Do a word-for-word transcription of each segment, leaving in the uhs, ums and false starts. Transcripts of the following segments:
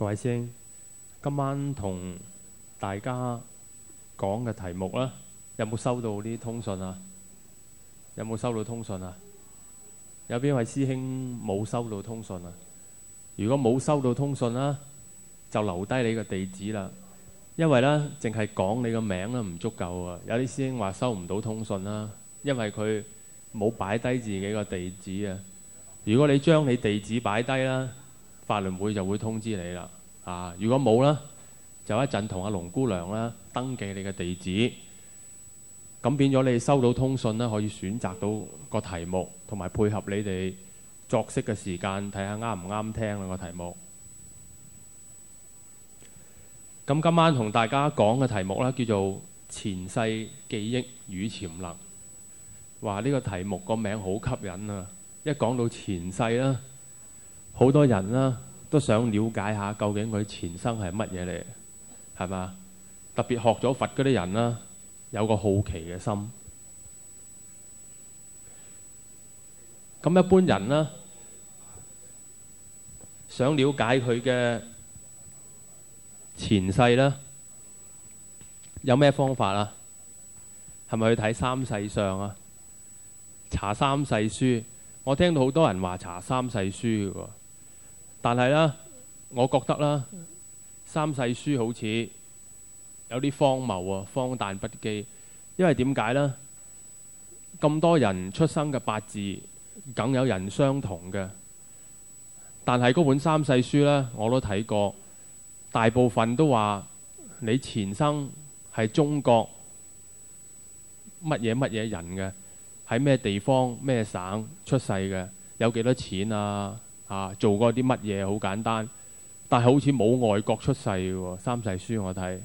各位師兄，今晚同大家講嘅題目啦，有冇收到啲通訊啊？有冇收到通訊啊？有邊位師兄冇收到通訊啊？如果冇收到通訊啦，就留低你個地址啦。因為呢，淨係講你個名咧唔足夠啊。有啲師兄話收唔到通訊啦，因為佢冇擺低自己個地址啊。如果你將你地址擺低啦，法輪會就會通知你啦。啊，如果冇啦，就一陣同阿龍姑娘啦登記你嘅地址，咁變咗你收到通訊啦，可以選擇到個題目，同埋配合你哋作息嘅時間，睇下啱唔啱聽啦個題目。咁今晚同大家講嘅題目啦，叫做前世記憶與潛能。話呢個題目個名好吸引啊！一講到前世啦，好多人啦都想了解下究竟佢前生係乜嘢嚟，係嘛？特別學咗佛嗰啲人啦，有個好奇嘅心。咁一般人啦，想了解佢嘅前世啦，有咩方法啊？係咪去睇三世相啊？查三世書？我聽到好多人話查三世書嘅喎，但係呢，我覺得啦，三世書好似有啲荒謬啊，荒誕不羈。因為點解呢？咁多人出生嘅八字，梗有人相同嘅，但係嗰本三世書呢，我都睇過，大部分都話你前生係中國乜嘢乜嘢人嘅。喺咩地方咩省出世嘅，有幾多錢啊？啊，做過啲乜嘢？好簡單，但係好似冇外國出世嘅喎。三世書我睇，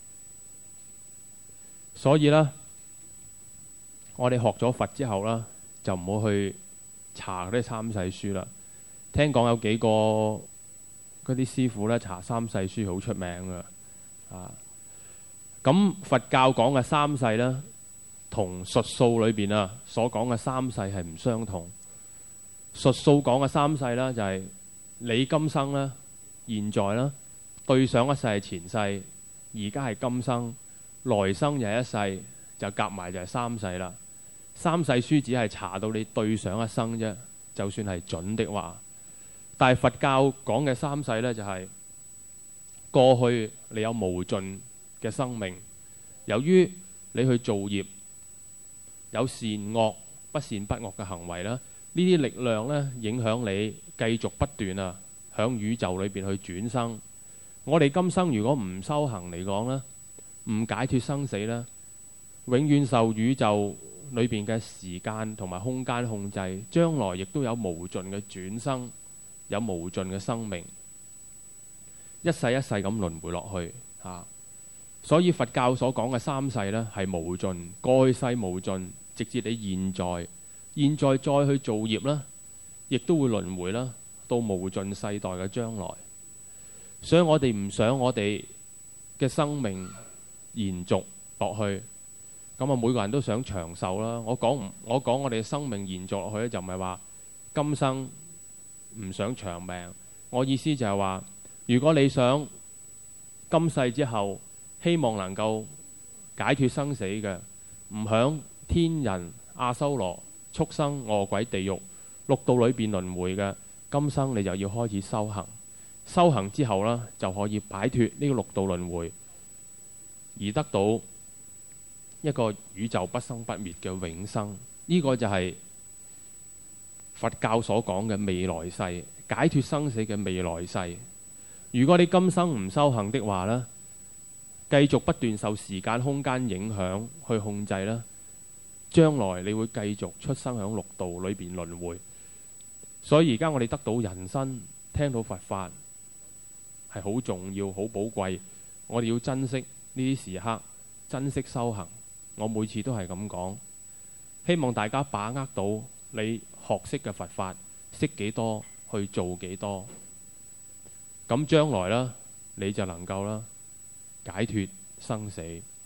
所以呢，我哋學咗佛之後啦，就唔好去查嗰啲三世書啦。聽講有幾個嗰啲師傅呢，查三世書好出名㗎。啊，咁佛教講嘅三世呢，同術數裏邊啊所講嘅三世係唔相同。術數講嘅三世啦，就係你今生啦、現在啦，對上一世係前世，而家係今生，來生又係一世，就夾埋就係三世啦。三世書只係查到你對上一生啫，就算係準的話。但係佛教講嘅三世呢，就係過去你有無盡嘅生命，由於你去造業，有善惡不善不惡嘅行為啦，呢啲力量咧影響你繼續不斷啊，響宇宙裏邊去轉生。我哋今生如果唔修行嚟講咧，唔解脫生死咧，永遠受宇宙裏邊嘅時間同埋空間控制，將來亦都有無盡嘅轉生，有無盡嘅生命，一世一世咁輪迴落去啊。所以佛教所講嘅三世咧係無盡，過去世無盡。直至你現在，現在再去造業啦，亦都會輪迴啦，到無盡世代嘅將來。所以我哋唔想我哋嘅生命延續落去。咁啊，每個人都想長壽啦。我講唔，我講我哋嘅生命延續落去咧，就唔係話今生唔想長命。我意思就係話，如果你想今世之後希望能夠解脫生死嘅，唔響天人、阿修羅、畜生、餓鬼、地獄六道裏邊輪迴嘅，今生你就要開始修行。修行之後呢，就可以擺脫呢個六道輪迴，而得到一個宇宙不生不滅嘅永生。呢個就係佛教所講嘅未來世，解脫生死嘅未來世。如果你今生唔修行的話呢，繼續不斷受時間空間影響去控制啦，將來你會繼續出生響六道裏邊輪迴。所以而家我哋得到人身，聽到佛法係好重要、好寶貴。我哋要珍惜呢啲時刻，珍惜修行。我每次都係咁講，希望大家把握到你學識嘅佛法，識幾多去做幾多，咁將來啦，你就能夠啦解脫生死。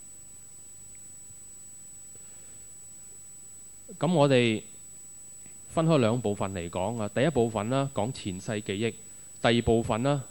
咁我哋分開兩部分嚟講啊。第一部分啦，講前世記憶；第二部分啦，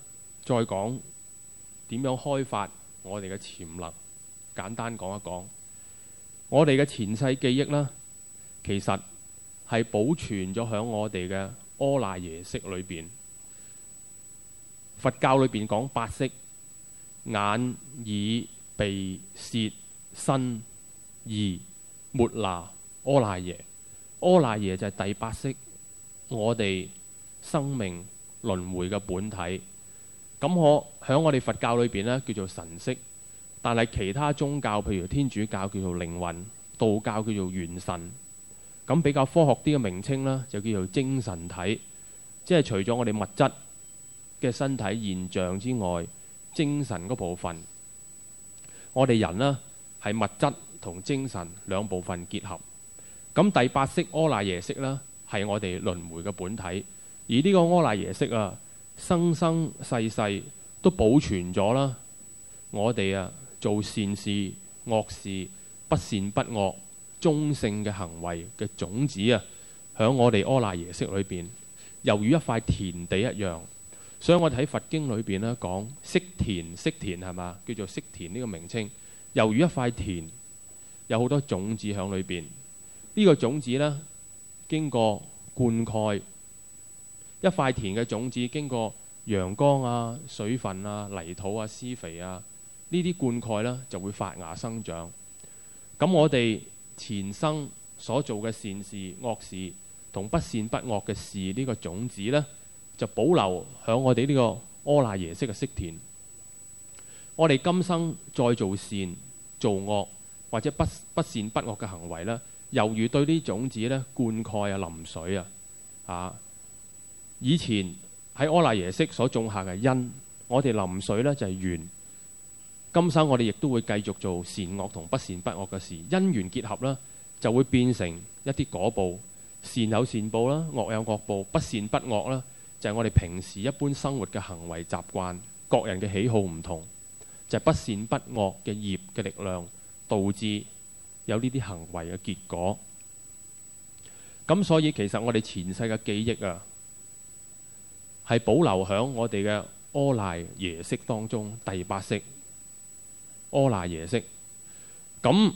再講點樣開發我哋嘅潛能。簡單講一講，我哋嘅前世記憶啦，其實係保存咗喺我哋嘅阿賴耶識裏邊。佛教裏邊講八識：眼、耳、鼻、舌、身、意、末那、阿賴耶。阿賴耶就係第八識，我哋生命輪迴嘅本體。咁我喺我哋佛教裏邊呢，叫做神識，但係其他宗教譬如天主教叫做靈魂，道教叫做元神。咁比較科學啲嘅名稱啦，就叫做精神體。即係除咗我哋物質嘅身體現象之外，精神嗰部分，我哋人呢係物質同精神兩部分結合。咁第八識阿賴耶識呢，係我哋輪迴嘅本體。而呢個阿賴耶識啊，生生世世都保存咗啦。我哋啊做善事、惡事、不善不惡、中性嘅行為嘅種子啊，喺我哋阿賴耶識裏邊，猶如一塊田地一樣。所以我哋喺佛經裏邊呢講識田，識田係嘛，叫做識田呢個名稱，猶如一塊田，有好多種子喺裏邊。呢、這個種子呢，經過灌溉，一塊田嘅種子經過陽光啊、水分啊、泥土啊、施肥啊，呢啲灌溉呢就會發芽生長。咁我哋前生所做嘅善事、惡事同不善不惡嘅事，呢、這個種子呢，就保留喺我哋呢個阿賴耶識嘅識田。我哋今生再做善、做惡或者不不善不惡嘅行為呢，猶如對呢種子呢灌溉啊、淋水啊。啊，以前喺阿賴耶識所種下嘅因，我哋淋水呢就係緣。今生我哋亦都會繼續做善惡同不善不惡嘅事，因緣結合啦，就會變成一啲果報。善有善報啦，惡有惡報，不善不惡啦，就係我哋平時一般生活嘅行為習慣。各人嘅喜好唔同，就係不善不惡嘅業嘅力量，導致有呢啲行為嘅結果。咁所以其實我哋前世嘅記憶啊，係保留響我哋嘅阿賴耶識當中，第八識阿賴耶識。咁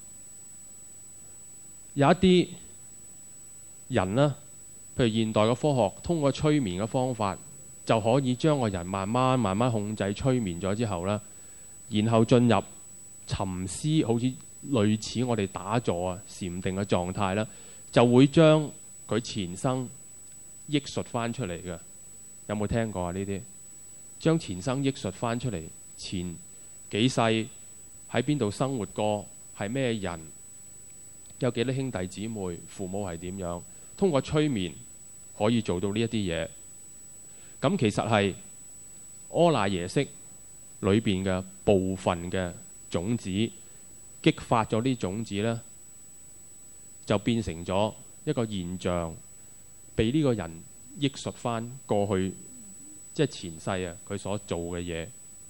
有一啲人呢，譬如現代嘅科學，通過催眠嘅方法，就可以將個人慢慢慢慢控制，催眠咗之後呢，然後進入沉思，好似類似我哋打坐啊、禪定嘅狀態啦，就會將佢前生憶述翻出嚟嘅。有冇聽過啊？呢啲將前生憶述翻出嚟，前幾世喺邊度生活過，係咩人，有幾多兄弟姊妹，父母係點樣，通過催眠可以做到呢一啲嘢。咁其實係阿賴耶識裏邊嘅部分嘅種子激發咗啲種子呢，就變成咗一個現象，被呢個人憶述翻過去，即係前世啊佢所做嘅嘢。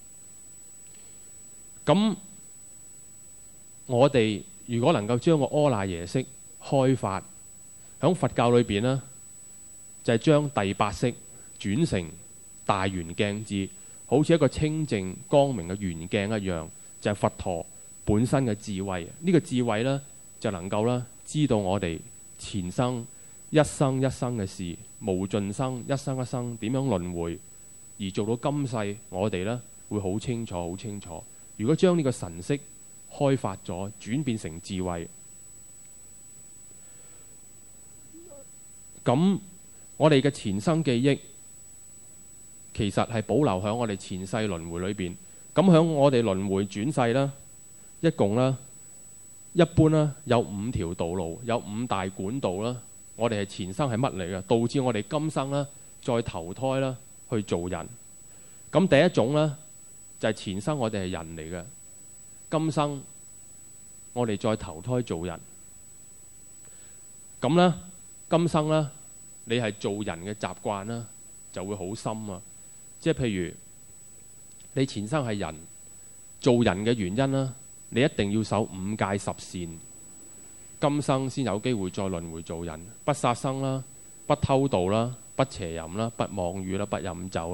咁我哋如果能夠將個阿賴耶識開發，喺佛教裏邊呢，就係將第八識轉成大圓鏡智，好似一個清淨光明嘅圓鏡一樣，就係佛陀本身嘅智慧。呢個智慧呢，就能夠啦知道我哋前生一生一生嘅事，無盡生一生一生點樣輪迴，而做到今世我哋呢會好清楚好清楚。如果將呢個神識開發咗，轉變成智慧，咁我哋嘅前生記憶其實係保留喺我哋前世輪迴裏邊。咁喺我哋輪迴轉世啦，一共啦，一般啦有五條道路，有五大管道啦。我哋係前生係乜嚟嘅？導致我哋今生啦再投胎啦去做人。咁第一種呢，就係前生我哋係人嚟嘅，今生我哋再投胎做人。咁呢，今生呢，你係做人嘅習慣啦，就會好深啊。即係譬如你前生係人，做人嘅原因啦，你一定要守五戒十善，今生先有機會再輪迴做人。不殺生啦，不偷盜啦，不邪淫啦，不妄語啦，不飲酒啦，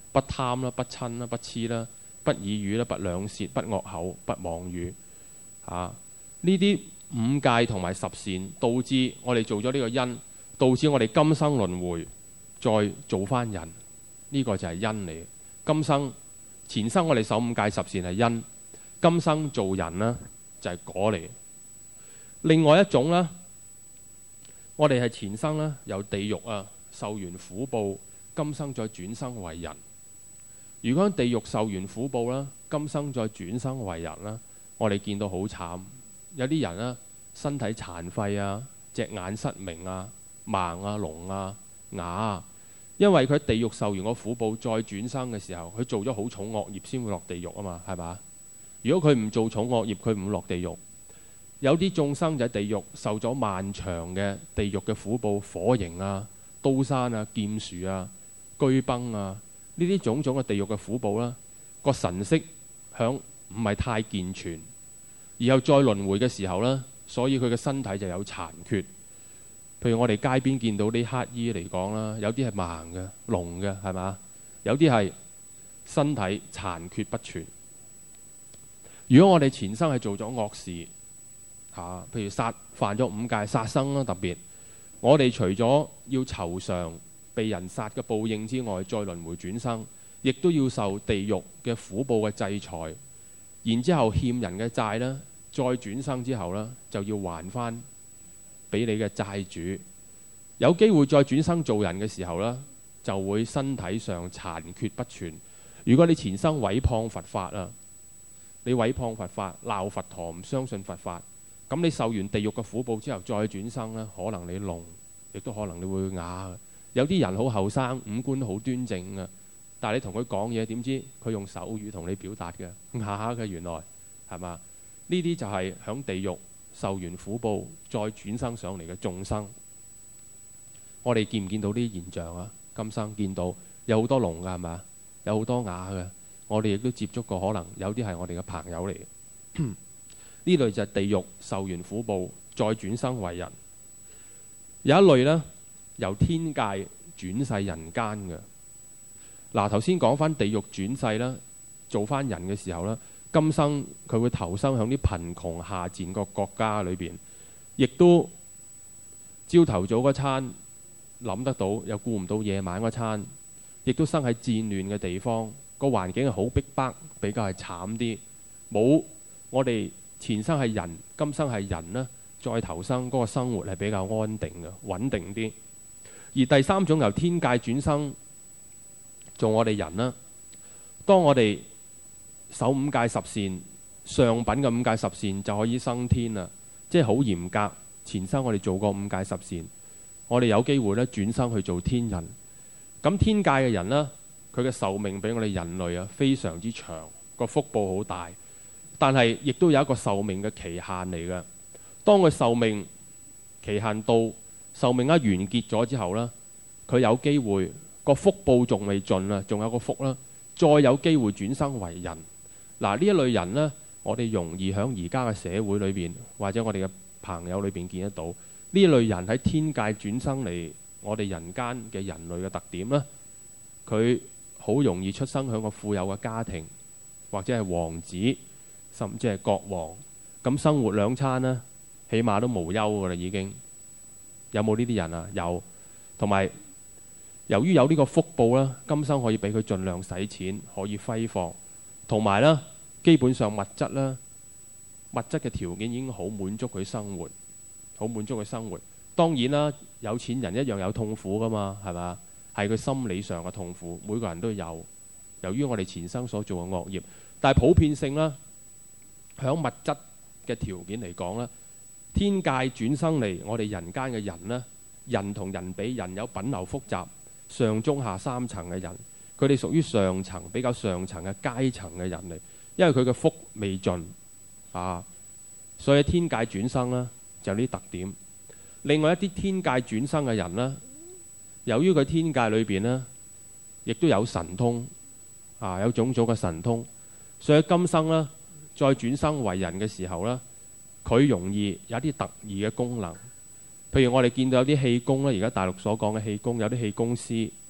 不貪啦、不親啦、不痴啦、不綺語啦、不兩舌、不惡口、不妄語。啊，呢啲五戒同埋十善，導致我哋做咗呢個因，導致我哋今生輪迴再做翻人。呢、這個就係因嚟。今生前生我哋守五戒十善係因，今生做人呢，就係、是、果嚟。另外一種呢，我哋係前生呢，由地獄啊受完苦報，今生再轉生為人。如果喺地獄受完苦報啦，今生再轉生為人啦，我哋見到好慘。有啲人呢，身體殘廢啊，隻眼失明啊，盲啊、聾啊、啞啊，因為佢喺地獄受完個苦報，再轉生嘅時候，佢做咗好重惡業先會落地獄啊嘛，係嘛？如果佢唔做重惡業，佢唔會落地獄。有啲眾生就喺地獄受咗漫長嘅地獄嘅苦報，火刑啊、刀山啊、劍樹啊、居崩啊，呢啲種種嘅地獄嘅苦報啦，個神識響唔係太健全，然後再輪迴嘅時候呢，所以佢嘅身體就有殘缺。譬如我哋街邊見到啲乞衣嚟講啦，有啲係盲嘅、聾嘅，係嘛？有啲係身體殘缺不全。如果我哋前生係做咗惡事，啊、譬如殺犯咗五戒殺生啦，特別我哋除咗要酬償被人殺嘅報應之外，再輪迴轉生，亦都要受地獄嘅苦報嘅制裁。然之後欠人嘅債呢，再轉生之後呢，就要還翻俾你嘅債主。有機會再轉生做人嘅時候呢，就會身體上殘缺不全。如果你前生毀謗佛法啊，你毀謗佛法、鬧佛陀、唔相信佛法，咁你受完地獄嘅苦報之後再轉生呢，可能你聾，亦都可能你會啞。有啲人好後生，五官好端正啊，但係你同佢講嘢，點知佢用手語同你表達嘅啞嘅，原來係嘛？呢啲就係響地獄受完苦報再轉生上嚟嘅眾生。我哋見唔見到呢啲現象啊？今生見到有好多聾㗎，係嘛？有好多啞嘅，我哋亦都接觸過，可能有啲係我哋嘅朋友嚟嘅。呢類就係地獄受完苦報再轉生為人。有一類呢，由天界轉世人間嘅。嗱，頭先講翻地獄轉世啦，做翻人嘅時候呢，今生佢會投生響啲貧窮下賤個國家裏邊，亦都朝頭早嗰餐諗得到，又顧唔到夜晚嗰餐，亦都生喺戰亂嘅地方，個環境係好逼迫，比較係慘啲。冇我哋前生係人，今生係人呢，再投生嗰個生活係比較安定嘅、穩定啲。而第三種由天界轉生做我哋人啦，當我哋守五戒十善，上品嘅五戒十善就可以生天啦，即係好嚴格。前生我哋做過五戒十善，我哋有機會咧轉生去做天人。咁天界嘅人呢，佢嘅壽命比我哋人類啊非常之長，個福報好大，但係亦都有一個壽命嘅期限嚟嘅。當佢壽命期限到，壽命一完結咗之後呢，佢有機會個福報仲未盡啊，仲有個福啦，再有機會轉生為人。嗱，呢一類人呢，我哋容易喺而家嘅社會裏邊，或者我哋嘅朋友裏邊見得到。呢一類人喺天界轉生嚟我哋人間嘅人類嘅特點呢，佢好容易出生喺個富有嘅家庭，或者係王子，甚至係國王。咁生活兩餐呢，起碼都無憂噶啦，已經。有冇呢啲人啊？有。同埋由於有呢個福報啦，今生可以俾佢盡量使錢，可以揮霍。同埋呢，基本上物質啦，物質嘅條件已經好滿足佢生活，好滿足佢生活。當然啦，有錢人一樣有痛苦噶嘛，係嘛？係佢心理上嘅痛苦，每個人都有。由於我哋前生所做嘅惡業，但係普遍性啦，響物質嘅條件嚟講啦，天界轉生嚟我哋人間嘅人呢，人同人比，人有品流複雜，上中下三層嘅人，佢哋屬於上層比較上層嘅階層嘅人嚟，因為佢嘅福未盡啊，所以天界轉生呢，就有啲特點。另外一啲天界轉生嘅人呢，由於佢天界裏邊呢，亦都有神通啊，有種種嘅神通，所以今生呢，再轉生為人嘅時候呢，佢容易有一啲特異嘅功能。譬如我哋見到有啲氣功咧，而家大陸所講嘅氣功，有啲氣功師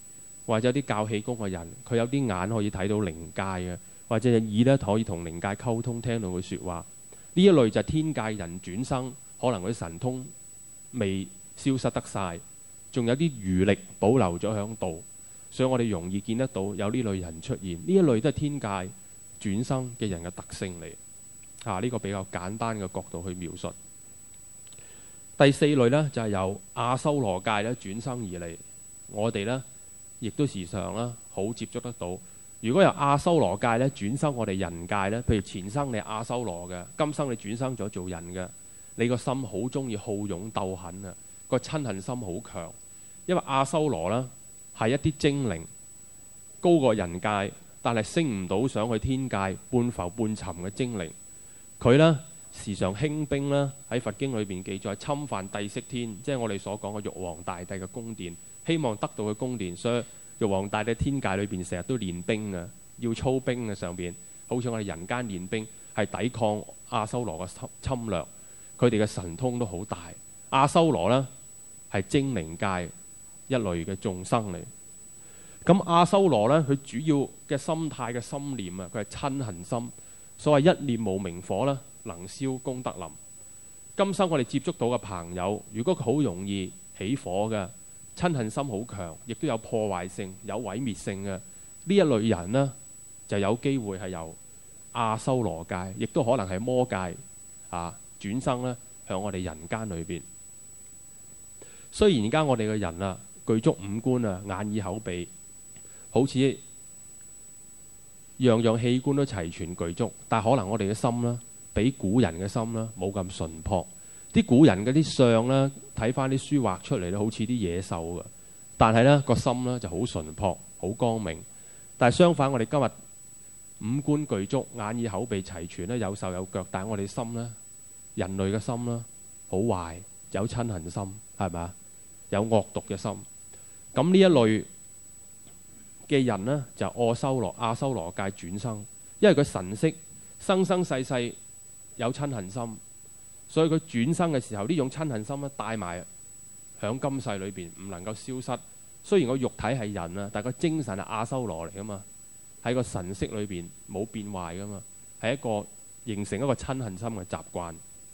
或者有啲教氣功嘅人，佢有啲眼可以睇到靈界嘅，或者隻耳咧可以同靈界溝通，聽到佢説話。呢一類就係天界人轉生，可能佢啲神通未消失得晒，仲有啲餘力保留咗喺度，所以我哋容易見得到有呢類人出現。呢一類都係天界轉生嘅人嘅特性嚟。啊，呢個比較簡單嘅角度去描述。第四類呢，就係由阿修羅界咧轉生而嚟，我哋呢，亦都時常啦好接觸得到。如果由阿修羅界咧轉生我哋人界呢，譬如前生你係阿修羅嘅，今生你轉生咗做人嘅，你個心好中意好勇鬥狠啊，個親恨心好強。因為阿修羅呢，係一啲精靈，高過人界，但係升唔到上去天界，半浮半沉嘅精靈。佢呢，時常興兵啦，喺佛經裏邊記載侵犯帝釋天，即係我哋所講嘅玉皇大帝嘅宮殿，希望得到嘅宮殿。所以玉皇大帝天界裏邊成日都練兵啊，要操兵嘅上邊，好似我哋人間練兵，係抵抗阿修羅嘅侵略。佢哋嘅神通都好大。阿修羅呢，係精靈界一類嘅眾生嚟。咁阿修羅呢，佢主要嘅心態嘅心念啊，佢係親恨心。所謂一念無明火啦，能燒功德林。今生我哋接觸到嘅朋友，如果佢好容易起火嘅，親恨心好強，亦都有破壞性、有毀滅性嘅呢一類人呢，就有機會係由阿修羅界，亦都可能係魔界啊轉生咧，向我哋人間裏邊。雖然而家我哋嘅人啊，具足五官啊，眼耳口鼻，好似樣樣器官都齊全具足，但係可能我哋嘅心啦，比古人嘅心啦冇咁純樸。啲古人嗰啲相啦，睇翻啲書畫出嚟咧，好似啲野獸嘅，但係呢個心呢就好純樸、好光明。但係相反，我哋今日五官具足、眼耳口鼻齊全咧，有手有腳，但係我哋心呢，人類嘅心啦，好壞，有親恨心，係咪啊？有惡毒嘅心。咁呢一類嘅人呢，就阿修羅阿修羅界轉生，因為佢神識生生世世有親恨心，所以佢轉生嘅時候呢種親恨心咧帶埋響今世裏邊，唔能夠消失。雖然個肉體係人啊，但係個精神係阿修羅嚟噶嘛，喺個神識裏邊冇變壞噶嘛，係一個形成一個親恨心嘅習慣。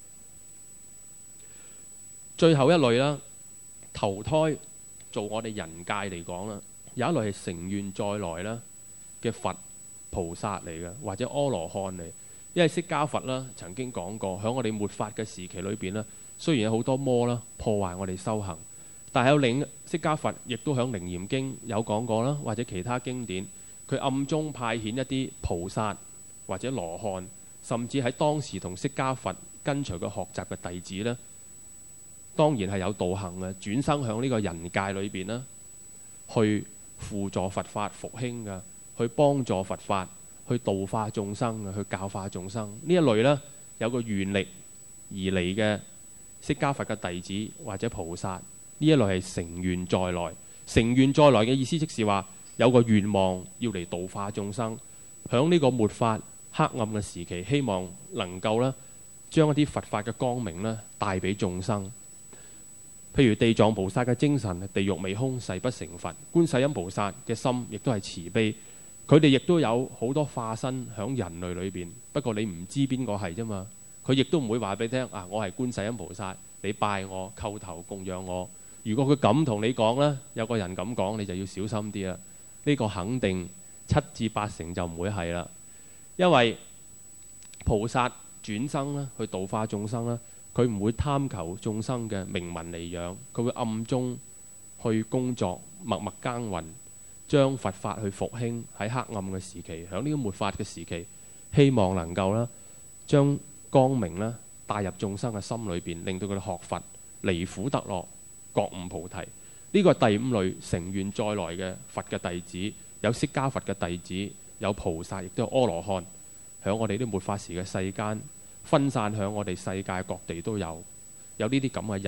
最後一類啦，投胎做我哋人界嚟講啦。有一類係成願再來啦嘅佛菩薩嚟嘅，或者阿羅漢嚟。因為釋迦佛啦曾經講過，喺我哋末法嘅時期裏邊咧，雖然有好多魔啦破壞我哋修行，但係有另釋迦佛亦都喺《楞嚴經》有講過啦，或者其他經典，佢暗中派遣一啲菩薩或者羅漢，甚至喺當時同釋迦佛跟隨佢學習嘅弟子咧，當然係有道行嘅，轉生喺呢個人界裏邊啦，去輔助佛法復興嘅，去幫助佛法，去度化眾生嘅，去教化眾生。呢一類呢，有個願力而嚟嘅釋迦佛嘅弟子或者菩薩，呢一類係成願再來。成願再來嘅意思即是話有個願望要嚟度化眾生，響呢個末法黑暗嘅時期，希望能夠呢將一啲佛法嘅光明呢帶俾眾生。譬如地藏菩薩嘅精神，地獄未空，誓不成佛；觀世音菩薩嘅心亦都係慈悲，佢哋亦都有好多化身響人類裏邊。不過你唔知邊個係啫嘛，佢亦都唔會話俾你聽啊！我係觀世音菩薩，你拜我叩頭供養我。如果佢咁同你講呢，有個人咁講，你就要小心啲啦。呢個肯定七至八成就唔會係啦，因為菩薩轉生啦，去度化眾生啦。佢唔會貪求眾生嘅名聞利養，佢會暗中去工作，默默耕耘，將佛法去復興喺黑暗嘅時期，喺呢個末法嘅時期，希望能夠啦將光明啦帶入眾生嘅心裏邊，令到佢哋學佛離苦得樂，覺悟菩提。呢個係第五類成願再來嘅佛嘅弟子，有釋迦佛嘅弟子，有菩薩，亦都有阿羅漢，喺我哋啲末法時嘅世間。分散響我哋世界各地都有，有呢啲咁嘅人。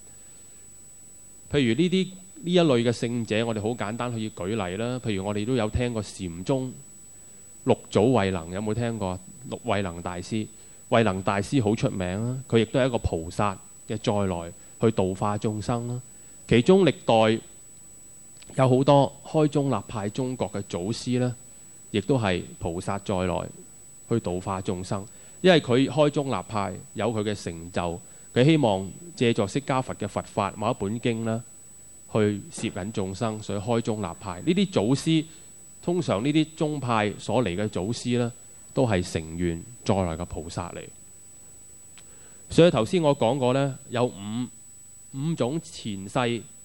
譬如呢啲呢一類嘅聖者，我哋好簡單可以舉例啦。譬如我哋都有聽過禪宗六祖慧能，有冇聽過？六慧能大師，慧能大師好出名啦。佢亦都係一個菩薩嘅再來，去度化眾生啦。其中歷代有好多開宗立派中國嘅祖師呢，亦都係菩薩再來去度化眾生。因為佢開宗立派有佢嘅成就，佢希望借助釋迦佛嘅佛法某一本經呢，去攝引眾生，所以開宗立派。呢啲祖師通常呢啲宗派所嚟嘅祖師呢，都係成願再來嘅菩薩嚟。所以頭先我講過呢，有五五種前世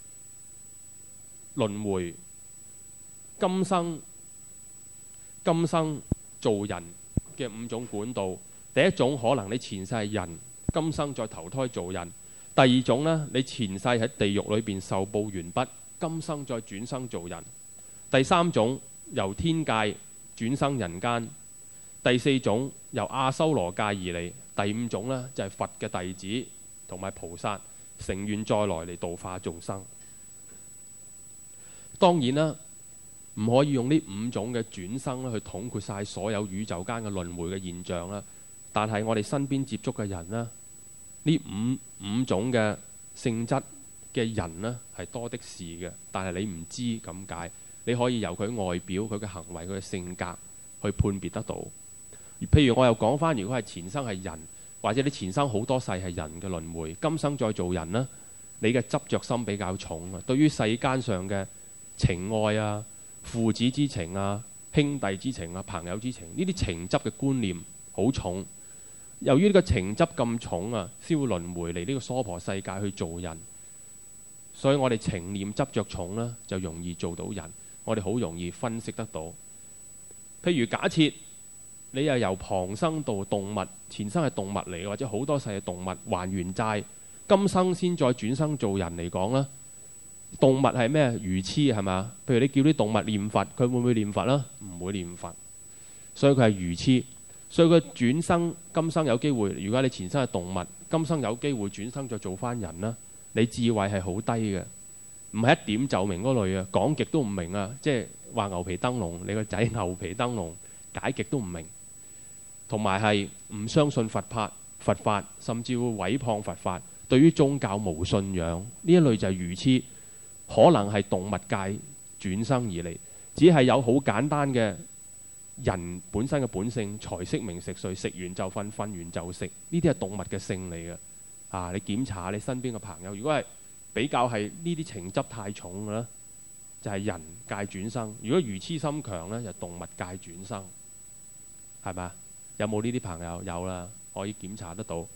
輪迴、今生今生做人嘅五種管道。第一種可能你前世係人，今生再投胎做人；第二種呢，你前世喺地獄裏邊受報完畢，今生再轉生做人；第三種由天界轉生人間；第四種由阿修羅界而嚟；第五種呢，就係佛嘅弟子同埋菩薩成願再來嚟度化眾生。當然啦，唔可以用呢五種嘅轉生去統括晒所有宇宙間嘅輪迴嘅現象啦。但係我哋身邊接觸嘅人呢，呢五五種嘅性質嘅人呢，係多的是嘅。但係你唔知咁解，你可以由佢外表、佢嘅行為、佢嘅性格去判別得到。譬如我又講翻，如果係前生係人，或者你前生好多世係人嘅輪迴，今生再做人呢，你嘅執着心比較重啊。對於世間上嘅情愛啊、父子之情啊、兄弟之情啊、朋友之情，呢啲情執嘅觀念好重。由於呢個情執咁重啊，先會輪迴嚟呢個娑婆世界去做人。所以我哋情念執着重呢，就容易做到人。我哋好容易分析得到。譬如假設你又由旁生到動物，前生係動物嚟，或者好多世嘅動物還完債，今生先再轉生做人嚟講呢，動物係咩？愚痴係嘛？譬如你叫啲動物念佛，佢會唔會念佛呢？唔會念佛，所以佢係愚痴。所以佢轉生今生有機會，如果你前生係動物，今生有機會轉生再做翻人啦。你智慧係好低嘅，唔係一點就明嗰類啊，講極都唔明啊。即係話牛皮燈籠，你個仔牛皮燈籠解極都唔明，同埋係唔相信佛法、佛法，甚至會毀謗佛法。對於宗教無信仰呢一類就係愚痴，可能係動物界轉生而嚟，只係有好簡單嘅。人本身嘅本性，財色名食睡，食完就瞓，瞓完就食，呢啲係動物嘅性嚟嘅。啊，你檢查下你身邊嘅朋友，如果係比較係呢啲情執太重嘅咧，就係、是、人界轉生；如果愚痴心強咧，就是、動物界轉生，係咪？有冇呢啲朋友？有啦，可以檢查得到。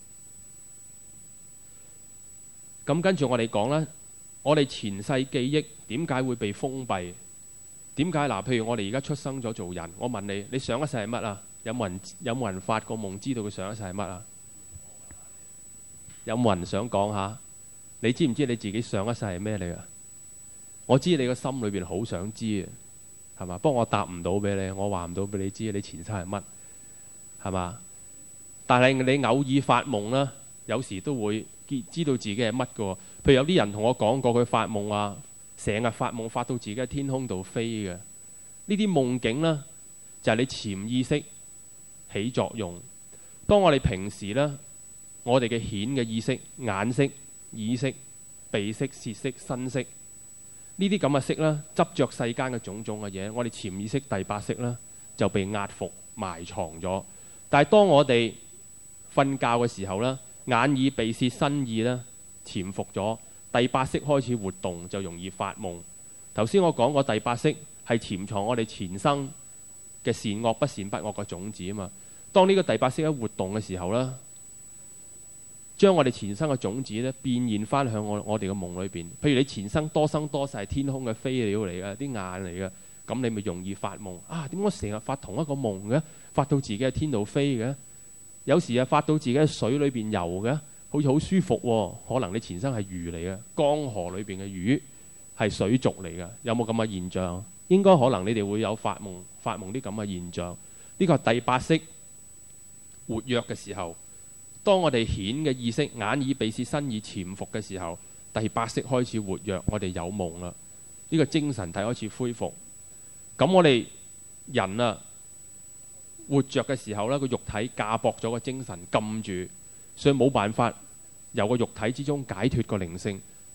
咁跟住我哋講咧，我哋前世記憶點解會被封閉？點解嗱？譬如我哋而家出生咗做人，我問你，你上一世係乜啊？有冇人有冇人發過夢知道佢上一世係乜啊？有冇人想講下？你知唔知你自己上一世係咩嚟噶？我知你個心裏邊好想知啊，係嘛？不過我答唔到俾你，我話唔到俾你知你前世係乜，係嘛？但係你偶爾發夢啦，有時都會知道自己係乜噶。譬如有啲人同我講過，佢發夢啊。成日發夢發到自己喺天空度飛嘅，呢啲夢境呢，就係你潛意識起作用。當我哋平時呢，我哋嘅顯嘅意識、眼識、耳識、鼻識、舌識、身識，呢啲咁嘅識呢，執着世間嘅種種嘅嘢，我哋潛意識第八識呢，就被壓伏埋藏咗。但係當我哋瞓覺嘅時候呢，眼耳鼻舌身意呢，潛伏咗。第八識開始活動，就容易發夢。頭先我講過，第八識係潛藏我哋前生嘅善惡不善不惡嘅種子啊嘛。當呢個第八識喺活動嘅時候呢，將我哋前生嘅種子呢變現翻向我我哋嘅夢裏邊。譬如你前生多生多世係天空嘅飛鳥嚟嘅，啲眼嚟嘅，咁你咪容易發夢啊？點解成日發同一個夢嘅？發到自己喺天度飛嘅，有時啊發到自己喺水裏邊游嘅。好似好舒服喎，可能你前生係魚嚟嘅，江河裏邊嘅魚係水族嚟嘅，有冇咁嘅現象？應該可能你哋會有發夢、發夢啲咁嘅現象。呢個係第八識活躍嘅時候，當我哋顯嘅意識、眼耳鼻舌身意潛伏嘅時候，第八識開始活躍，我哋有夢啦。呢個精神體開始恢復。咁我哋人啊活着嘅時候呢，個肉體架駁咗個精神，禁住。所以冇辦法由個肉體之中解脫個靈性，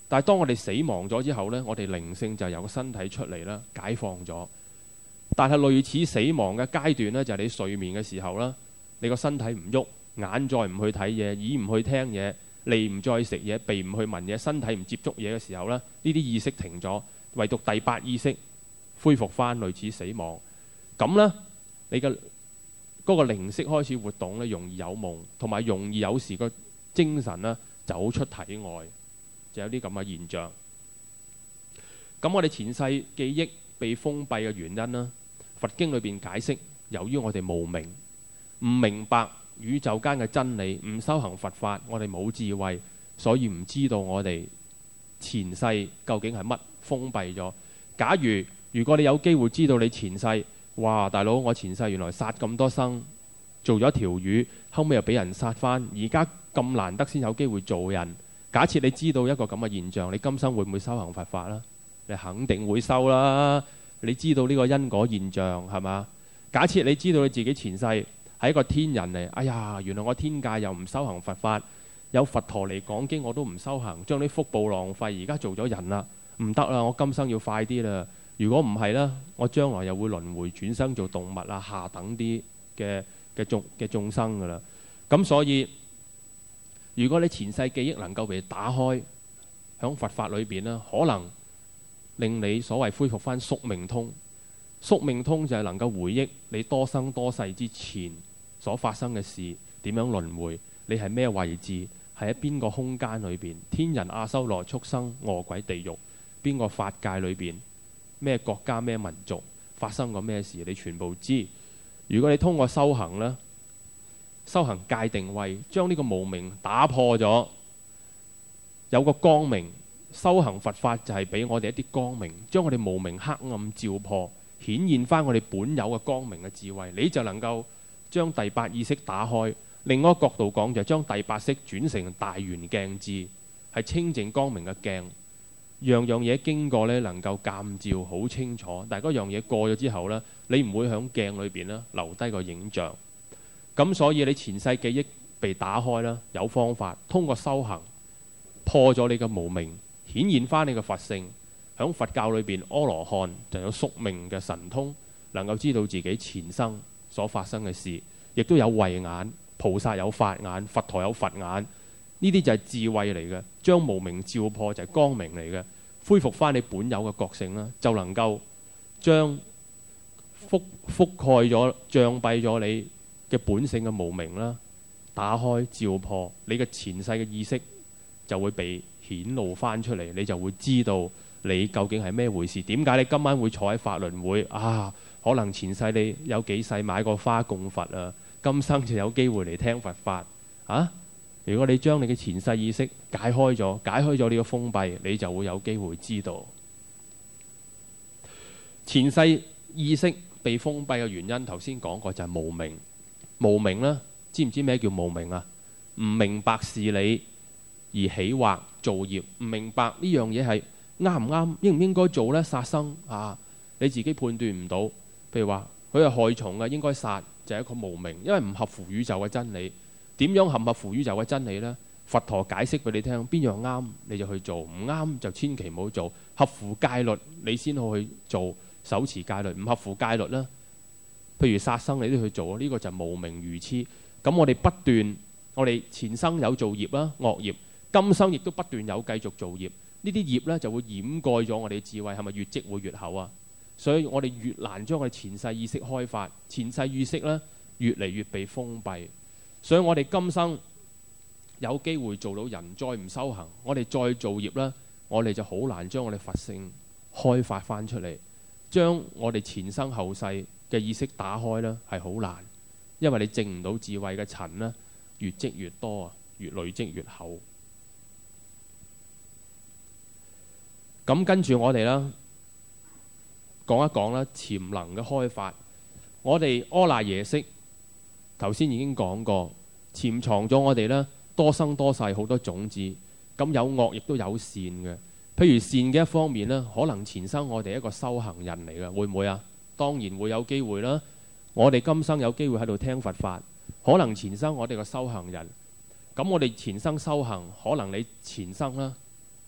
但係當我哋死亡咗之後呢，我哋靈性就由個身體出嚟啦，解放咗。但係類似死亡嘅階段呢，就係你睡眠嘅時候啦，你個身體唔喐，眼再唔去睇嘢，耳唔去聽嘢，脷唔再食嘢，鼻唔去聞嘢，身體唔接觸嘢嘅時候呢，呢啲意識停咗，唯獨第八意識恢復翻類似死亡。咁呢，你嘅嗰個靈識開始活動呢，容易有夢，同埋容易有時個精神呢走出體外，就有啲咁嘅現象。咁我哋前世記憶被封閉嘅原因呢，佛經裏邊解釋，由於我哋無明，唔明白宇宙間嘅真理，唔修行佛法，我哋冇智慧，所以唔知道我哋前世究竟係乜，封閉咗。假如如果你有機會知道你前世，哇大佬，我前世原來殺咁多生，做咗條魚，後尾又俾人殺翻，而家咁難得先有機會做人。假設你知道一個咁嘅現象，你今生會唔會修行佛法啦？你肯定會修啦。你知道呢個因果現象係嘛？假設你知道你自己前世係一個天人嚟，哎呀，原來我天界又唔修行佛法，有佛陀嚟講經我都唔修行，將啲福報浪費，而家做咗人啦，唔得啦，我今生要快啲啦。如果唔係啦，我將來又會輪迴轉生做動物啊，下等啲嘅嘅眾嘅眾生噶啦。咁所以，如果你前世記憶能夠被打開，響佛法裏邊呢，可能令你所謂恢復翻宿命通。宿命通就係能夠回憶你多生多世之前所發生嘅事，點樣輪迴，你係咩位置，係喺邊個空間裏邊，天人阿修羅畜生餓鬼地獄，邊個法界裏邊，咩國家咩民族發生過咩事，你全部知。如果你通過修行呢，修行界定位，將呢個無明打破咗，有個光明。修行佛法就係俾我哋一啲光明，將我哋無明黑暗照破，顯現翻我哋本有嘅光明嘅智慧，你就能夠將第八意識打開。另外一個角度講，就係將第八識轉成大圓鏡智，係清淨光明嘅鏡，樣樣嘢經過呢能夠鑒照好清楚。但係嗰樣嘢過咗之後呢，你唔會喺鏡裏邊呢留低個影像。咁所以你前世記憶被打開啦，有方法通過修行破咗你嘅無明，顯現翻你嘅佛性。響佛教裏邊，阿羅漢就有宿命嘅神通，能夠知道自己前生所發生嘅事，亦都有慧眼。菩薩有法眼，佛陀有佛眼，呢啲就係智慧嚟嘅，將無明照破就係光明嚟嘅，恢復翻你本有嘅覺性啦，就能夠將覆覆蓋咗、障蔽咗你嘅本性嘅無明啦，打開照破，你嘅前世嘅意識就會被顯露翻出嚟，你就會知道你究竟係咩回事。點解你今晚會坐喺法輪會啊？可能前世你有幾世買過花供佛啊，今生就有機會嚟聽佛法啊！如果你將你嘅前世意識解開咗，解開咗呢個封閉，你就會有機會知道前世意識被封閉嘅原因。頭先講過就係無明。無明呢，知唔知咩叫無明啊？唔明白事理而起惑造業，唔明白呢樣嘢係啱唔啱，應唔應該做呢？殺生啊，你自己判斷唔到。譬如話佢係害蟲嘅，應該殺，就係一個無明，因為唔合乎宇宙嘅真理。點樣合唔合乎宇宙嘅真理呢？佛陀解釋俾你聽，邊樣啱你就去做，唔啱就千祈唔好做。合乎戒律你先好去做，手持戒律。唔合乎戒律呢，譬如殺生你都去做，呢個就無明愚痴。咁我哋不斷，我哋前生有做業啦，惡業，今生亦都不斷有繼續做業。呢啲業呢就會掩蓋咗我哋智慧，係咪越積會越厚啊？所以我哋越難將我哋前世意識開發，前世意識呢越嚟越被封閉。所以我哋今生有機會做到人，再唔修行，我哋再做業啦，我哋就好難將我哋佛性開發翻出嚟，將我哋前生後世嘅意識打開啦，係好難，因為你證唔到智慧嘅塵呢，越積越多啊，越累積越厚。咁跟住我哋啦，講一講啦，潛能嘅開發。我哋阿賴耶識頭先已經講過，潛藏咗我哋呢多生多世好多種子。咁有惡亦都有善嘅。譬如善嘅一方面呢，可能前生我哋一個修行人嚟嘅，會唔會啊？當然會有機會啦。我哋今生有機會喺度聽佛法，可能前生我哋個修行人。咁我哋前生修行，可能你前生啦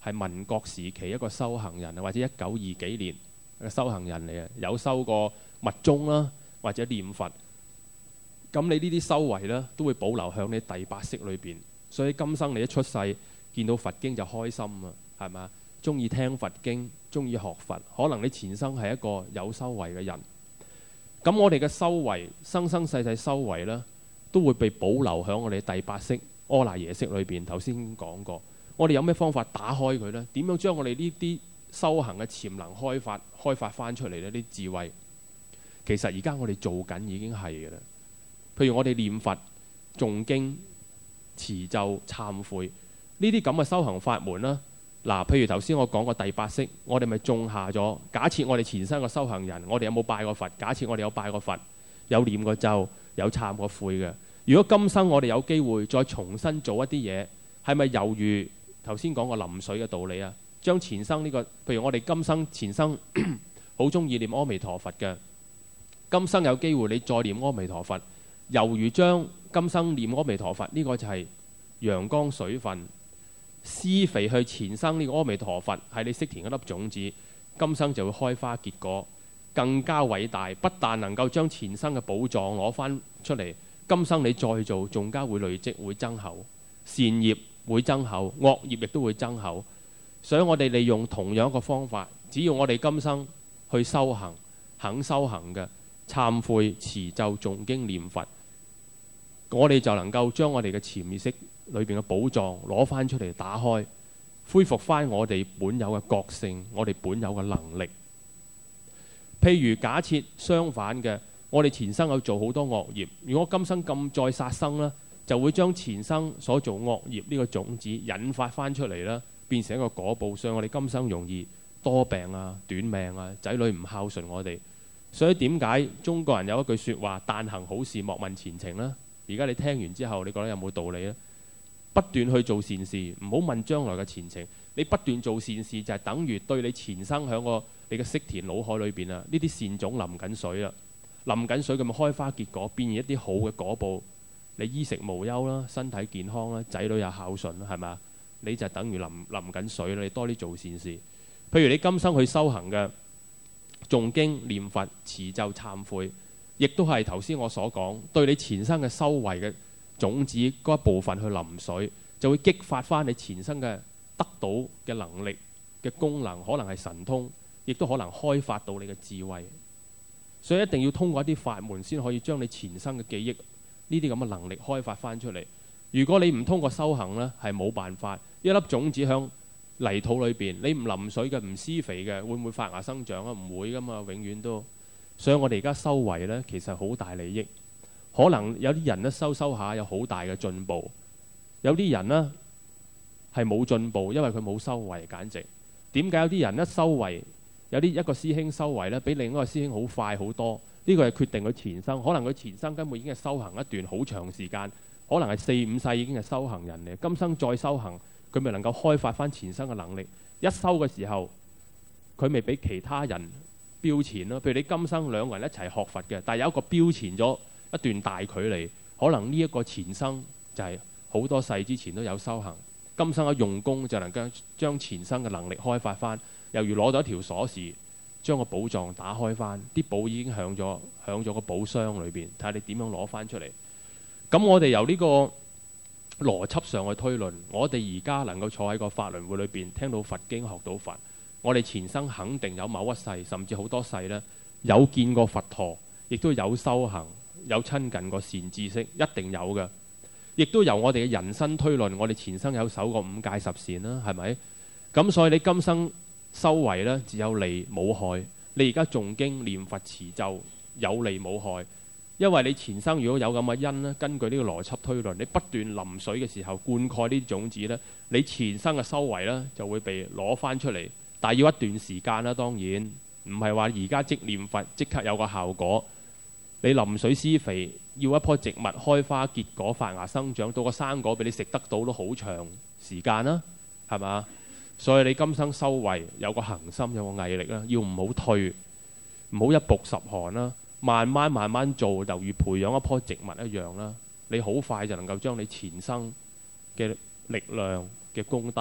係民國時期一個修行人，或者一九二幾年嘅修行人嚟嘅，有修過密宗啦，或者念佛。咁你呢啲修為呢，都會保留喺你第八識裏邊。所以今生你一出世見到佛經就開心啊，係咪？中意聽佛經，中意學佛，可能你前生係一個有修為嘅人。咁我哋嘅修為，生生世世修為呢，都會被保留喺我哋第八識阿賴耶識裏邊。頭先講過，我哋有咩方法打開佢呢？點樣將我哋呢啲修行嘅潛能開發開發翻出嚟呢？啲智慧其實而家我哋做緊已經係嘅啦。譬如我哋念佛、誦經、持咒、懺悔呢啲咁嘅修行法門啦。嗱，譬如頭先我講過第八識，我哋咪種下咗。假設我哋前生個修行人，我哋有冇拜過佛？假設我哋有拜過佛，有念過咒，有懺過悔嘅。如果今生我哋有機會再重新做一啲嘢，係咪猶如頭先講個淋水嘅道理啊？將前生呢個，譬如我哋今生前生好中意念阿彌陀佛嘅，今生有機會你再念阿彌陀佛，猶如將今生念阿彌陀佛呢個就係陽光水分。施肥去前生呢個阿彌陀佛係你識田一粒種子，今生就會開花結果，更加偉大。不但能夠將前生嘅寶藏攞翻出嚟，今生你再做，仲加會累積，會增厚，善業會增厚，惡業亦都會增厚。所以我哋利用同樣一個方法，只要我哋今生去修行，肯修行嘅懺悔、持咒、誦經、念佛，我哋就能夠將我哋嘅潛意識裏邊嘅寶藏攞翻出嚟，打開，恢復翻我哋本有嘅覺性，我哋本有嘅能力。譬如假設相反嘅，我哋前生有做好多惡業，如果今生咁再殺生啦，就會將前生所做惡業呢個種子引發翻出嚟啦，變成一個果報。所以我哋今生容易多病啊、短命啊，仔女唔孝順我哋。所以點解中國人有一句説話：但行好事，莫問前程啦。而家你聽完之後，你覺得有冇道理咧？不斷去做善事，唔好問將來嘅前程。你不斷做善事就係等於對你前生喺個你嘅識田腦海裏邊啊，呢啲善種淋緊水啦，淋緊水咁咪開花結果，變現一啲好嘅果報。你衣食無憂啦，身體健康啦，仔女又孝順啦，係咪？你就等於淋淋緊水啦。你多啲做善事。譬如你今生去修行嘅誦經、念佛、持咒、懺悔，亦都係頭先我所講，對你前生嘅修為嘅種子嗰一部分去淋水，就會激發翻你前生嘅得到嘅能力嘅功能，可能係神通，亦都可能開發到你嘅智慧。所以一定要通過一啲法門先可以將你前生嘅記憶呢啲咁嘅能力開發翻出嚟。如果你唔通過修行呢，係冇辦法。一粒種子響泥土裏邊，你唔淋水嘅，唔施肥嘅，會唔會發芽生長啊？唔會噶嘛，永遠都。所以我哋而家修為呢，其實好大利益。可能有啲人呢，修修下有好大嘅進步，有啲人呢係冇進步，因為佢冇修為。簡直點解有啲人一修為，有啲一個師兄修為呢，比另一個師兄好快好多？呢個係決定佢前生，可能佢前生根本已經係修行一段好長時間，可能係四五世已經係修行人嚟，今生再修行，佢咪能夠開發翻前生嘅能力。一修嘅時候，佢咪比其他人標前咯。譬如你今生兩個人一齊學佛嘅，但係有一個標前咗一段大距離，可能呢一個前生就係好多世之前都有修行，今生嘅用功就能夠將前生嘅能力開發翻。猶如攞咗一條鎖匙，將個寶藏打開翻，啲寶已經響咗響咗個寶箱裏邊，睇下你點樣攞翻出嚟。咁我哋由呢個邏輯上去推論，我哋而家能夠坐喺個法輪會裏邊聽到佛經學到佛，我哋前生肯定有某一世甚至好多世呢，有見過佛陀，亦都有修行，有親近過善知識，一定有嘅。亦都由我哋嘅人生推論，我哋前生有守過五戒十善啦，係咪？咁所以你今生修為呢，只有利冇害。你而家誦經念佛持咒有利冇害，因為你前生如果有咁嘅因呢，根據呢個邏輯推論，你不斷淋水嘅時候灌溉呢啲種子呢，你前生嘅修為呢就會被攞翻出嚟，但係要一段時間啦。當然唔係話而家即念佛即刻有個效果。你淋水施肥，要一棵植物開花結果發芽生長，到個生果俾你食得到都好長時間啦，係嘛？所以你今生修為有個恒心，有個毅力啦，要唔好退，唔好一曝十寒啦，慢慢慢慢做，猶如培養一棵植物一樣啦。你好快就能夠將你前生嘅力量嘅功德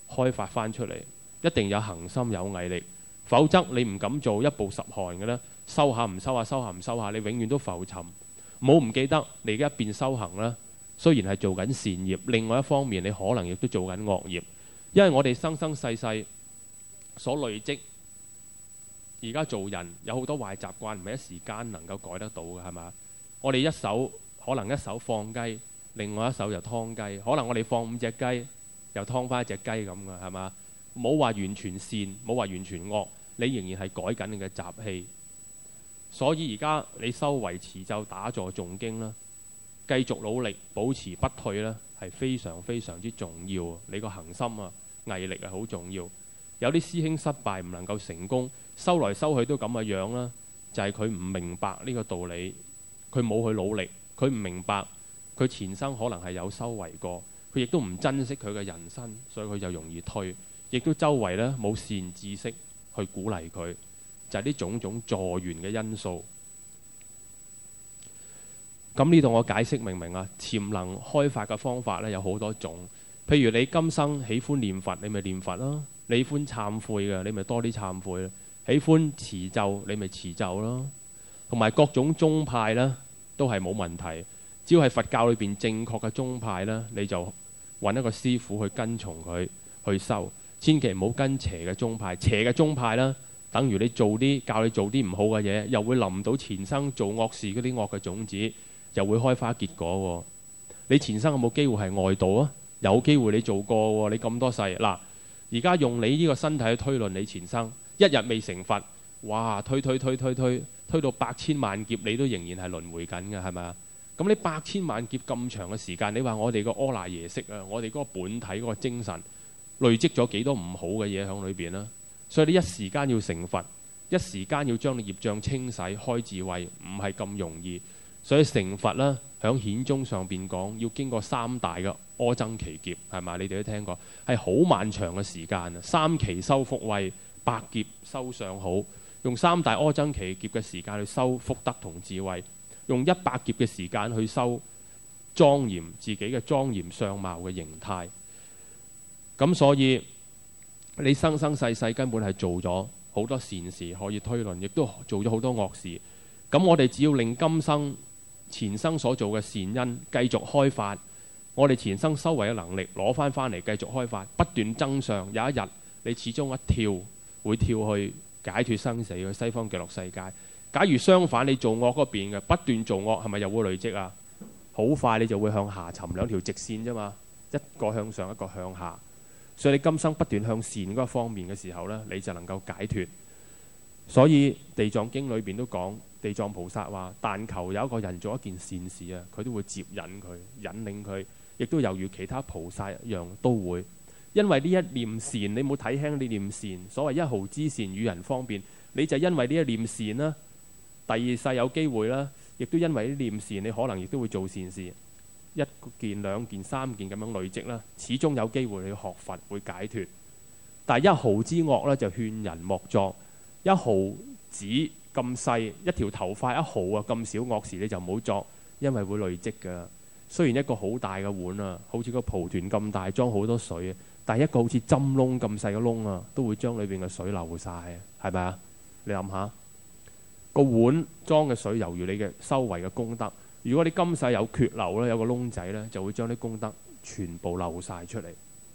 開發翻出嚟，一定有恒心有毅力，否則你唔敢做一步十寒嘅咧，收下唔收下，收下唔收下，你永遠都浮沉。唔好唔記得，你而家一邊修行啦，雖然係做緊善業，另外一方面你可能亦都做緊惡業，因為我哋生生世世所累積，而家做人有好多壞習慣，唔係一時間能夠改得到嘅，係嘛？我哋一手可能一手放雞，另外一手又劏雞，可能我哋放五隻雞，又劏翻一隻雞咁嘅，係嘛？冇話完全善，冇話完全惡，你仍然係改緊你嘅習氣。所以而家你修為持咒打坐誦經啦，繼續努力保持不退啦，係非常非常之重要。你個恒心啊、毅力係好重要。有啲師兄失敗唔能夠成功，修來修去都咁嘅樣啦，就係佢唔明白呢個道理，佢冇去努力，佢唔明白佢前生可能係有修為過，佢亦都唔珍惜佢嘅人生，所以佢就容易退，亦都周圍呢冇善知識去鼓勵佢。就係呢種種助緣嘅因素。咁呢度我解釋明唔明啊？潛能開發嘅方法咧有好多種。譬如你今生喜歡念佛，你咪念佛啦；你喜歡懺悔嘅，你咪多啲懺悔啦；喜歡持咒，你咪持咒啦。同埋各種宗派咧都係冇問題，只要係佛教裏邊正確嘅宗派咧，你就揾一個師傅去跟從佢去修，千祈唔好跟邪嘅宗派。邪嘅宗派咧，等於你做啲教你做啲唔好嘅嘢，又會臨到前生做惡事嗰啲惡嘅種子，又會開花結果。你前生有冇機會係外道啊？有機會你做過，你咁多世嗱，而家用你呢個身體去推論你前生，一日未成佛，哇，推推推推推推到百千萬劫，你都仍然係輪迴緊嘅，係咪啊？咁你百千萬劫咁長嘅時間，你話我哋個阿賴耶識啊，我哋嗰個本體嗰個精神累積咗幾多唔好嘅嘢喺裏邊啦？所以你一時間要成佛，一時間要將你業障清洗開智慧，唔係咁容易。所以成佛啦，響顯宗上邊講，要經過三大嘅阿僧祇劫，係咪？你哋都聽過，係好漫長嘅時間啊！三期修福慧，百劫修相好，用三大阿僧祇劫嘅時間去修福德同智慧，用一百劫嘅時間去修莊嚴自己嘅莊嚴相貌嘅形態。咁所以你生生世世根本係做咗好多善事，可以推論，亦都做咗好多惡事。咁我哋只要令今生前生所做嘅善因繼續開發，我哋前生修為嘅能力攞翻翻嚟，繼續開發，不斷增上。有一日你始終一跳會跳去解脫生死去西方極樂世界。假如相反你做惡嗰邊嘅，不斷做惡，係咪又會累積啊？好快你就會向下沉，兩條直線啫嘛，一個向上，一個向下。所以你今生不斷向善嗰方面嘅時候呢，你就能夠解脫。所以地藏經裏邊都講，地藏菩薩話，但求有一個人做一件善事啊，佢都會接引佢，引領佢，亦都猶如其他菩薩一樣都會。因為呢一念善，你冇睇輕呢念善。所謂一毫之善與人方便，你就因為呢一念善啦，第二世有機會啦，亦都因為呢念善，你可能亦都會做善事。一件、兩件、三件咁樣累積啦，始終有機會你學佛會解脫。但係一毫之惡咧，就勸人莫作。一毫子咁細，一條頭髮一毫啊，咁少惡事你就唔好作，因為會累積㗎。雖然一個好大嘅碗啊，好似個蒲團咁大，裝好多水，但係一個好似針窿咁細嘅窿啊，都會將裏邊嘅水流晒，係咪啊？你諗下，個碗裝嘅水猶如你嘅修為嘅功德。如果你今世有缺漏咧，有個窿仔咧，就會將啲功德全部漏晒出嚟。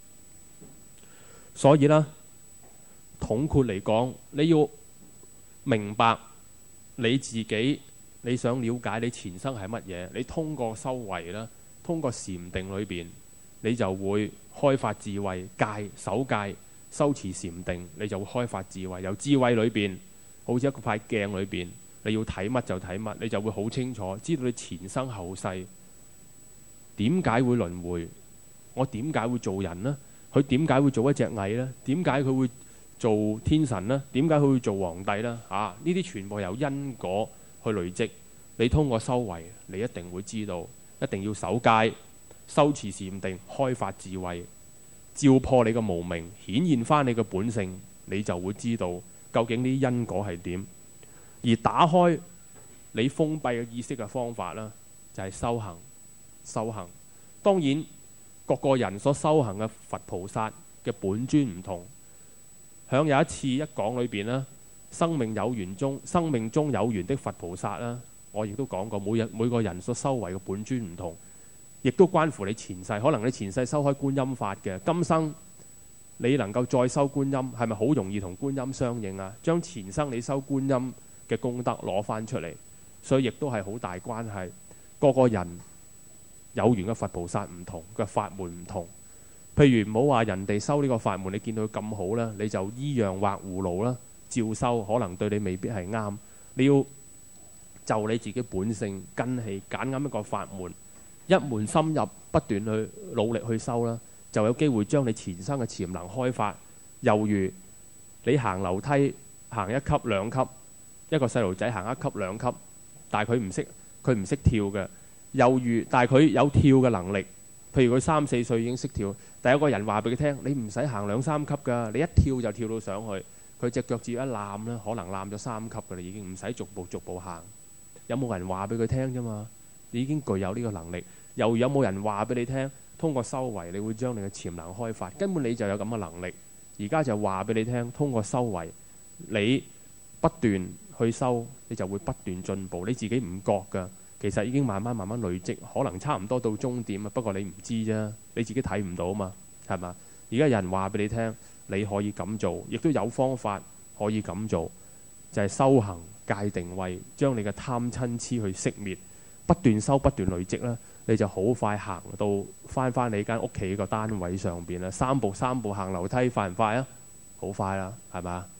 所以咧，統括嚟講，你要明白你自己，你想了解你前生係乜嘢，你通過修為啦，通過禪定裏邊，你就會開發智慧。戒守戒修持禪定，你就會開發智慧。由智慧裏邊，好似一個塊鏡裏邊，你要睇乜就睇乜，你就會好清楚知道你前生後世點解會輪迴，我點解會做人呢？佢點解會做一隻蟻呢？點解佢會做天神呢？點解佢會做皇帝呢？啊！呢啲全部由因果去累積。你通過修為，你一定會知道，一定要守戒、修持禪定、開發智慧，照破你嘅無明，顯現翻你嘅本性，你就會知道究竟呢啲因果係點。而打開你封閉嘅意識嘅方法啦，就係修行。修行當然各個人所修行嘅佛菩薩嘅嘅本尊唔同。響有一次一講裏邊啦，生命有緣中，生命中有緣的佛菩薩啦，我亦都講過，每日每個人所修為嘅本尊唔同，亦都關乎你前世。可能你前世修開觀音法嘅，今生你能夠再修觀音，係咪好容易同觀音相應啊？將前生你修觀音嘅功德攞翻出嚟，所以亦都係好大關係。個個人有緣嘅佛菩薩唔同，嘅法門唔同。譬如唔好話人哋修呢個法門，你見到佢咁好啦，你就依樣畫葫蘆啦，照修，可能對你未必係啱。你要就你自己本性根氣揀啱一個法門，一門深入，不斷去努力去修啦，就有機會將你前生嘅潛能開發。猶如你行樓梯行一級兩級，一個細路仔行一級兩級，但係佢唔識佢唔識跳嘅。猶如但係佢有跳嘅能力，譬如佢三四歲已經識跳，但有個人話俾佢聽，你唔使行兩三級㗎，你一跳就跳到上去。佢隻腳趾一攬啦，可能攬咗三級㗎啦，已經唔使逐步逐步行。有冇人話俾佢聽啫嘛？你已經具有呢個能力。又有冇人話俾你聽，通過修為你會將你嘅潛能開發？根本你就有咁嘅能力。而家就話俾你聽，通過修為你不斷去修，你就會不斷進步。你自己唔覺㗎，其實已經慢慢慢慢累積，可能差唔多到終點啊。不過你唔知啫，你自己睇唔到啊嘛，係嘛？而家有人話俾你聽，你可以咁做，亦都有方法可以咁做，就係修行界定位，將你嘅貪嗔痴去熄滅，不斷修不斷累積啦，你就好快行到翻翻你間屋企個單位上邊啦。三步三步行樓梯，快唔快啊？好快啦，係嘛？